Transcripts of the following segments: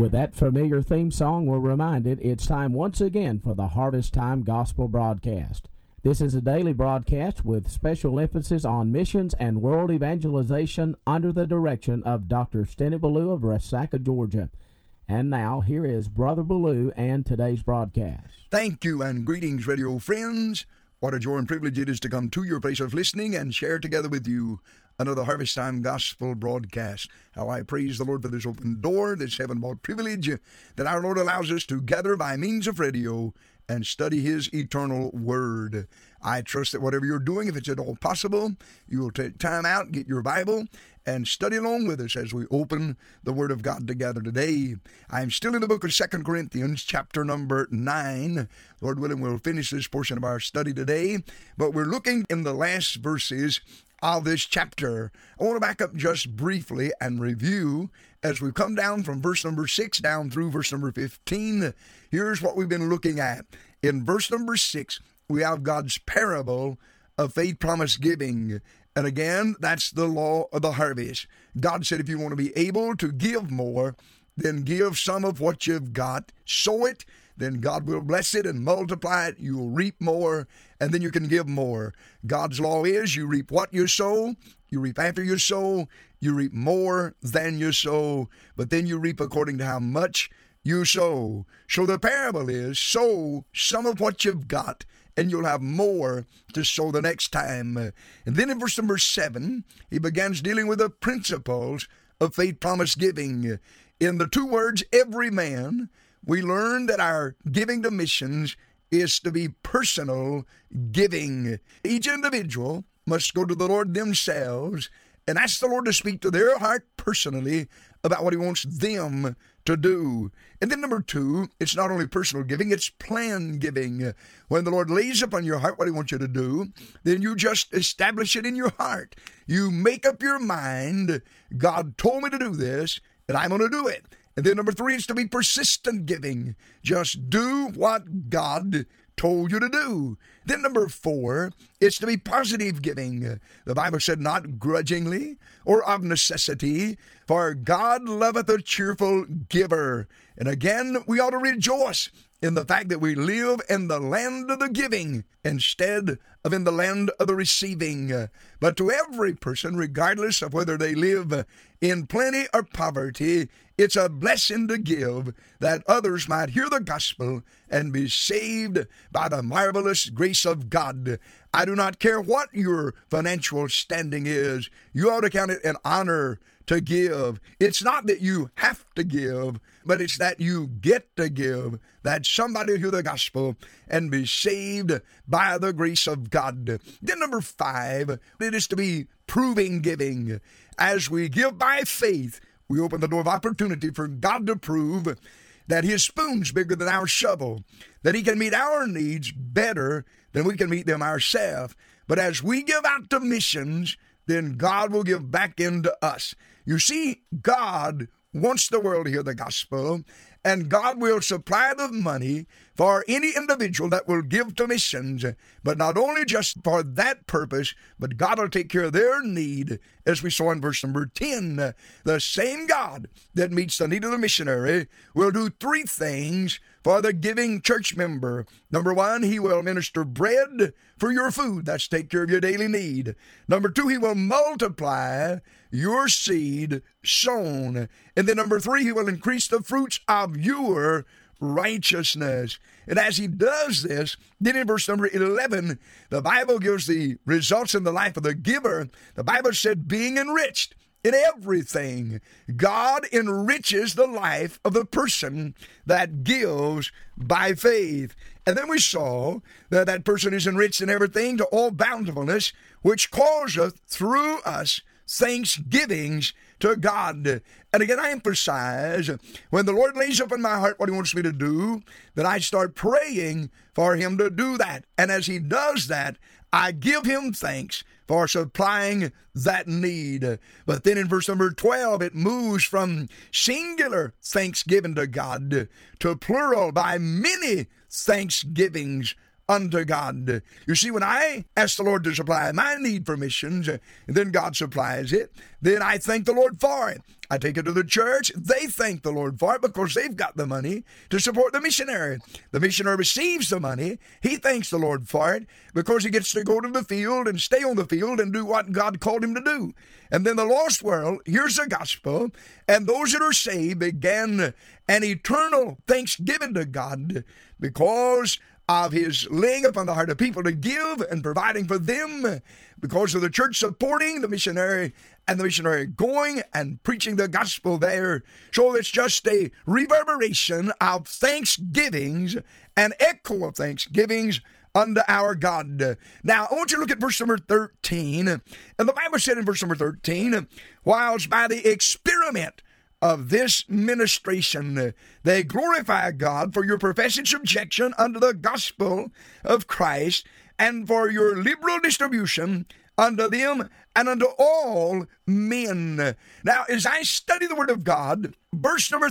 With that familiar theme song, we're reminded it's time once again for the Harvest Time Gospel Broadcast. This is a daily broadcast with special emphasis on missions and world evangelization under the direction of Dr. Stennett Ballou of Resaca, Georgia. And now, here is Brother Ballou and today's broadcast. Thank you and greetings, radio friends. What a joy and privilege it is to come to your place of listening and share together with you another Harvest Time Gospel broadcast. How I praise the Lord for this open door, this heaven-bought privilege that our Lord allows us to gather by means of radio and study His eternal Word. I trust that whatever you're doing, if it's at all possible, you will take time out, get your Bible, and study along with us as we open the Word of God together today. I'm still in the book of 2 Corinthians, chapter number 9. Lord willing, we'll finish this portion of our study today, but we're looking in the last verses of this chapter. I want to back up just briefly and review as we come down from verse number 6 down through verse number 15. Here's what we've been looking at. In verse number 6, we have God's parable of faith promise giving. And again, that's the law of the harvest. God said if you want to be able to give more, then give some of what you've got, sow it, then God will bless it and multiply it. You'll reap more, and then you can give more. God's law is you reap what you sow, you reap after you sow, you reap more than you sow, but then you reap according to how much you sow. So the parable is sow some of what you've got, and you'll have more to sow the next time. And then in verse number 7, he begins dealing with the principles of faith promise giving. In the two words, every man, we learn that our giving to missions is to be personal giving. Each individual must go to the Lord themselves and ask the Lord to speak to their heart personally about what He wants them to do. And then number 2, it's not only personal giving, it's plan giving. When the Lord lays upon your heart what He wants you to do, then you just establish it in your heart. You make up your mind, God told me to do this, and I'm going to do it. And then number 3 is to be persistent giving. Just do what God told you to do. Then number 4, it's to be positive giving. The Bible said not grudgingly or of necessity, for God loveth a cheerful giver. And again, we ought to rejoice in the fact that we live in the land of the giving instead of in the land of the receiving. But to every person, regardless of whether they live in plenty or poverty, it's a blessing to give that others might hear the gospel and be saved by the marvelous grace of God. I do not care what your financial standing is. You ought to count it an honor to give. It's not that you have to give, but it's that you get to give, that somebody will hear the gospel and be saved by the grace of God. Then number 5, it is to be proving giving. As we give by faith, we open the door of opportunity for God to prove that His spoon's bigger than our shovel, that He can meet our needs better than we can meet them ourselves. But as we give out to missions, then God will give back into us. You see, God wants the world to hear the gospel, and God will supply the money for any individual that will give to missions, but not only just for that purpose, but God will take care of their need, as we saw in verse number 10. The same God that meets the need of the missionary will do 3 things for the giving church member. Number 1, He will minister bread for your food. That's take care of your daily need. Number 2, He will multiply your seed sown. And then number 3, He will increase the fruits of your righteousness. And as He does this, then in verse number 11, the Bible gives the results in the life of the giver. The Bible said, being enriched in everything. God enriches the life of the person that gives by faith. And then we saw that that person is enriched in everything to all bountifulness, which causeth through us thanksgivings to God. And again, I emphasize, when the Lord lays up in my heart what He wants me to do, that I start praying for Him to do that. And as He does that, I give Him thanks for supplying that need. But then in verse number 12, it moves from singular thanksgiving to God to plural by many thanksgivings unto God. You see, when I ask the Lord to supply my need for missions, and then God supplies it, then I thank the Lord for it. I take it to the church. They thank the Lord for it because they've got the money to support the missionary. The missionary receives the money. He thanks the Lord for it because he gets to go to the field and stay on the field and do what God called him to do. And then the lost world hears the gospel, and those that are saved began an eternal thanksgiving to God because of his laying upon the heart of people to give and providing for them, because of the church supporting the missionary and the missionary going and preaching the gospel there. So it's just a reverberation of thanksgivings, an echo of thanksgivings unto our God. Now, I want you to look at verse number 13. And the Bible said in verse number 13, whilst by the experiment of this ministration they glorify God for your professed subjection unto the gospel of Christ, and for your liberal distribution unto them and unto all men. Now, as I study the Word of God, verse number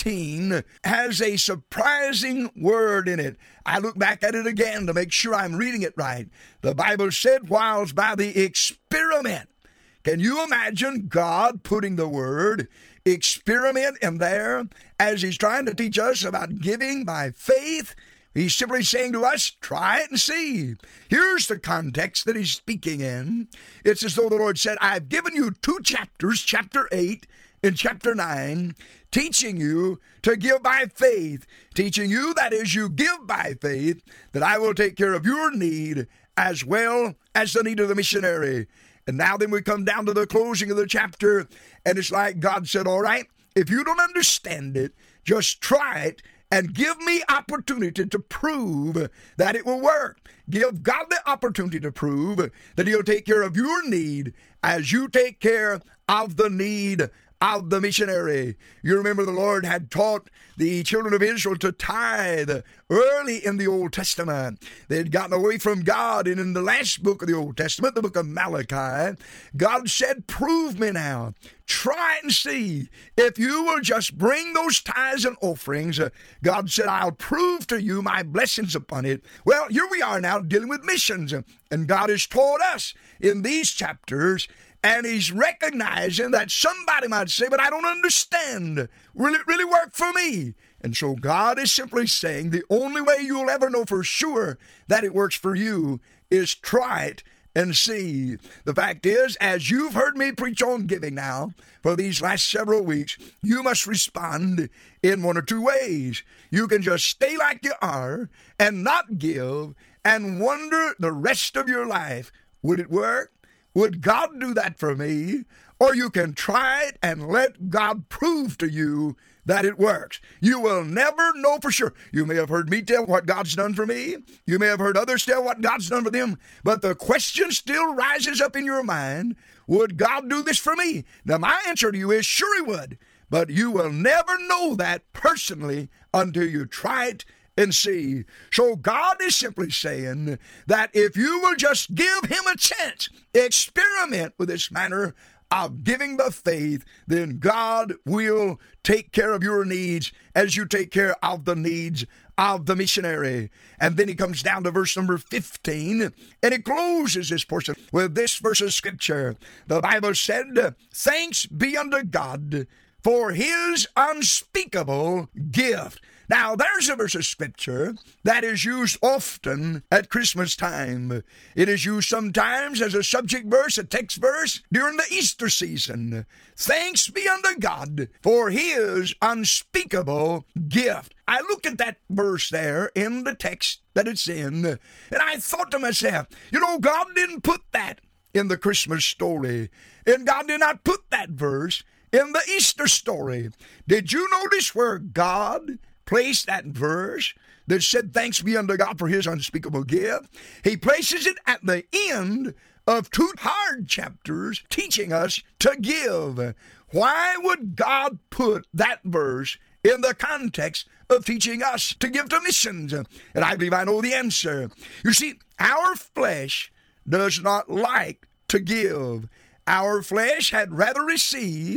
13 has a surprising word in it. I look back at it again to make sure I'm reading it right. The Bible said, whilst by the experiment. Can you imagine God putting the word experiment in there as he's trying to teach us about giving by faith? He's simply saying to us, try it and see. Here's the context that he's speaking in. It's as though the Lord said, I've given you 2 chapters, chapter 8 and chapter 9, teaching you to give by faith, teaching you that as you give by faith, that I will take care of your need as well as the need of the missionary. And now then we come down to the closing of the chapter, and it's like God said, all right, if you don't understand it, just try it and give me opportunity to prove that it will work. Give God the opportunity to prove that he'll take care of your need as you take care of the need of the missionary. You remember the Lord had taught the children of Israel to tithe early in the Old Testament. They had gotten away from God, and in the last book of the Old Testament, the book of Malachi, God said, prove me now. Try and see. If you will just bring those tithes and offerings, God said, I'll prove to you my blessings upon it. Well, here we are now dealing with missions, and God has taught us in these chapters, and he's recognizing that somebody might say, but I don't understand. Will it really work for me? And so God is simply saying the only way you'll ever know for sure that it works for you is try it and see. The fact is, as you've heard me preach on giving now for these last several weeks, you must respond in one or two ways. You can just stay like you are and not give and wonder the rest of your life, would it work? Would God do that for me? Or you can try it and let God prove to you that it works. You will never know for sure. You may have heard me tell what God's done for me. You may have heard others tell what God's done for them. But the question still rises up in your mind, would God do this for me? Now, my answer to you is sure he would. But you will never know that personally until you try it and see. So God is simply saying that if you will just give him a chance, experiment with this manner of giving by faith, then God will take care of your needs as you take care of the needs of the missionary. And then he comes down to verse number 15, and he closes this portion with this verse of Scripture. The Bible said, thanks be unto God for his unspeakable gift. Now, there's a verse of Scripture that is used often at Christmas time. It is used sometimes as a subject verse, a text verse, during the Easter season. Thanks be unto God for his unspeakable gift. I looked at that verse there in the text that it's in, and I thought to myself, God didn't put that in the Christmas story, and God did not put that verse in the Easter story. Did you notice where God placed that verse that said, thanks be unto God for his unspeakable gift? He places it at the end of 2 hard chapters teaching us to give. Why would God put that verse in the context of teaching us to give to missions? And I believe I know the answer. You see, our flesh does not like to give. Our flesh had rather receive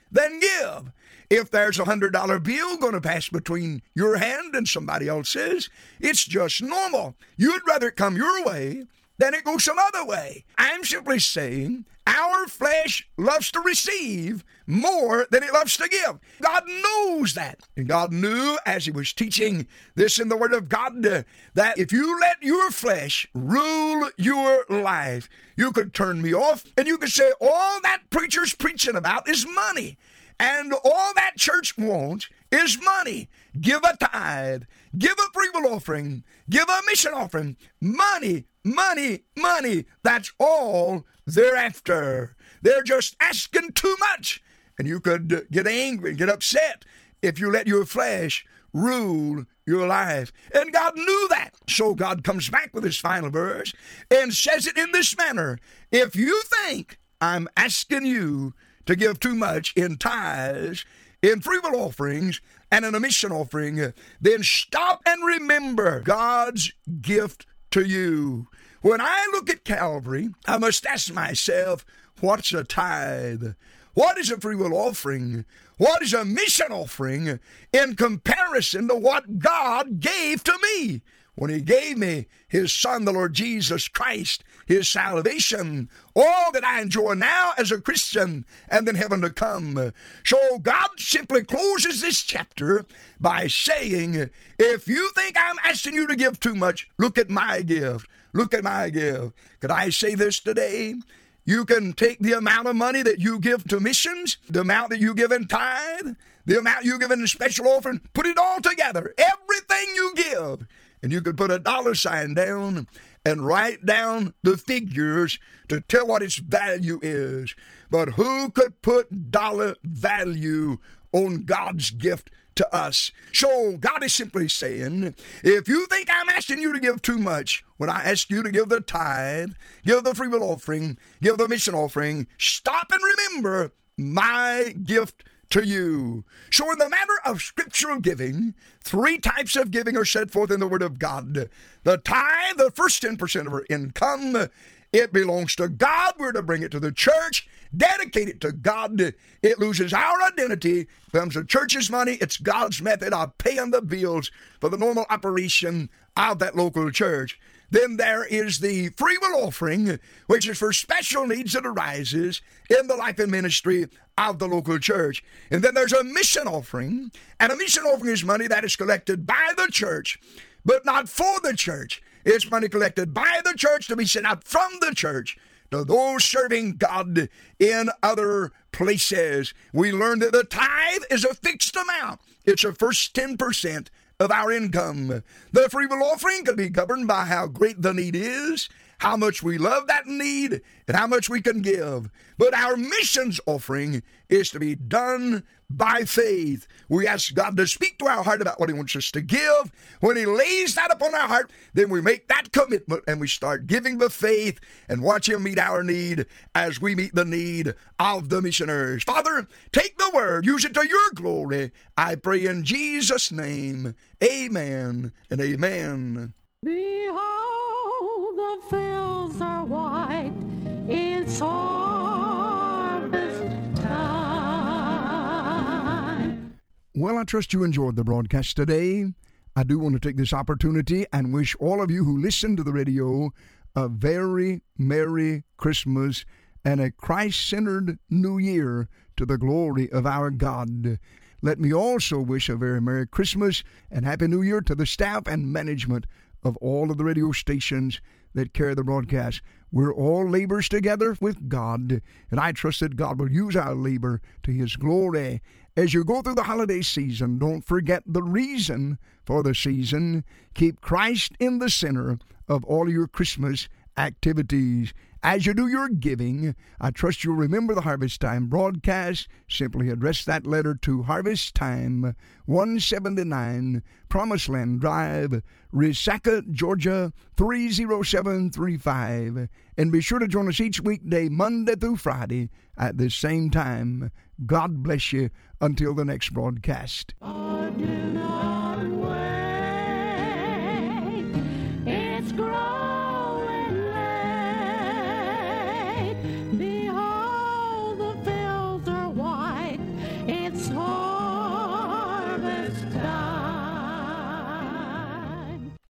then give. If there's $100 bill going to pass between your hand and somebody else's, it's just normal. You'd rather it come your way than it goes some other way. I'm simply saying our flesh loves to receive more than it loves to give. God knows that. And God knew as he was teaching this in the Word of God that if you let your flesh rule your life, you could turn me off and you could say all that preacher's preaching about is money. And all that church wants is money. Give a tithe. Give a free will offering. Give a mission offering. Money, money, money. That's all they're after. They're just asking too much. And you could get angry and get upset if you let your flesh rule your life. And God knew that. So God comes back with his final verse and says it in this manner. If you think I'm asking you to give too much in tithes, in free will offerings, and in a mission offering, then stop and remember God's gift to you. When I look at Calvary, I must ask myself, what's a tithe? What is a free will offering? What is a mission offering in comparison to what God gave to me? When he gave me his Son, the Lord Jesus Christ, his salvation, all that I enjoy now as a Christian, and then heaven to come. So God simply closes this chapter by saying, if you think I'm asking you to give too much, look at my gift. Look at my gift. Could I say this today? You can take the amount of money that you give to missions, the amount that you give in tithe, the amount you give in special offering, put it all together, everything you give. And you could put a dollar sign down and write down the figures to tell what its value is. But who could put dollar value on God's gift to us? So God is simply saying, if you think I'm asking you to give too much, when I ask you to give the tithe, give the free will offering, give the mission offering, stop and remember my gift to you. So in the matter of scriptural giving, 3 types of giving are set forth in the Word of God. The tithe, the first 10% of our income, it belongs to God. We're to bring it to the church, dedicate it to God. It loses our identity, becomes the church's money. It's God's method of paying the bills for the normal operation of that local church. Then there is the free will offering, which is for special needs that arises in the life and ministry of the local church. And then there's a mission offering, and a mission offering is money that is collected by the church, but not for the church. It's money collected by the church to be sent out from the church to those serving God in other places. We learned that the tithe is a fixed amount. It's the first 10% of our income. The free will offering can be governed by how great the need is, how much we love that need, and how much we can give. But our missions offering is to be done by faith. We ask God to speak to our heart about what he wants us to give. When he lays that upon our heart, then we make that commitment and we start giving the faith and watch him meet our need as we meet the need of the missioners. Father, take the word, use it to your glory. I pray in Jesus' name. Amen and amen. Behold, the fields are white, it's harvest time. Well, I trust you enjoyed the broadcast today. I do want to take this opportunity and wish all of you who listen to the radio a very Merry Christmas and a Christ-centered New Year to the glory of our God. Let me also wish a very Merry Christmas and Happy New Year to the staff and management of all of the radio stations that carry the broadcast. We're all laborers together with God, and I trust that God will use our labor to his glory. As you go through the holiday season, don't forget the reason for the season. Keep Christ in the center of all your Christmas activities. As you do your giving, I trust you'll remember the Harvest Time broadcast. Simply address that letter to Harvest Time, 179 Promised Land Drive, Resaca, Georgia, 30735. And be sure to join us each weekday, Monday through Friday, at this same time. God bless you until the next broadcast. I do not